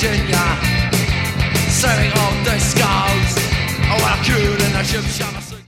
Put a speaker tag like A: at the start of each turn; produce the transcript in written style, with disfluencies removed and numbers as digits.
A: Virginia, selling all discos. Oh, well, cool in the ship shop.